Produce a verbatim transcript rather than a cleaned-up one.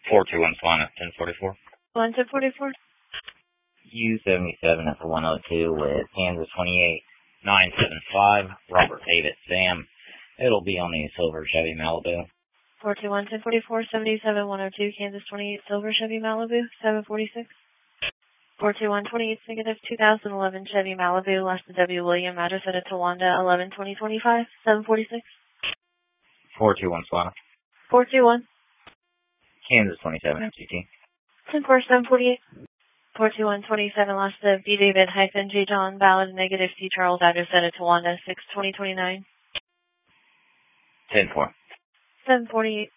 four two one Swan at ten forty-four. one ten forty-four. U seventy-seven at the one oh two with Kansas twenty-eight nine seven five, Robert David Sam. It'll be on the silver Chevy Malibu. four two one ten forty-four, seventy-seven one oh two, Kansas twenty-eight silver Chevy Malibu, seven forty-six. four two one twenty-eight negative two thousand eleven Chevy Malibu, last to W. William, address at Towanda, eleven twenty twenty-five, seven forty-six. four two one Swan. four two one. Kansas twenty-seven M C T. ten four seven forty-eight. four two one twenty-seven, last to B. David hyphen J. John, ballot negative C. Charles, address at Towanda, six twenty twenty-nine. ten four. seven forty-eight.